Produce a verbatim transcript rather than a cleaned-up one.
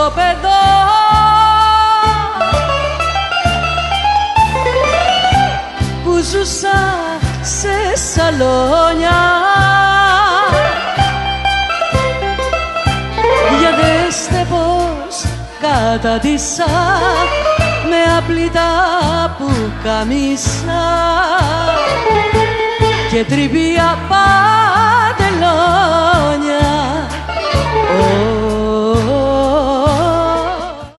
ισοπεδό. Που ζούσα σε σαλόνια. Για δέστε πως κατατίσα με απλητά πουκαμίσα και τρυπία παντελόνια. Oh.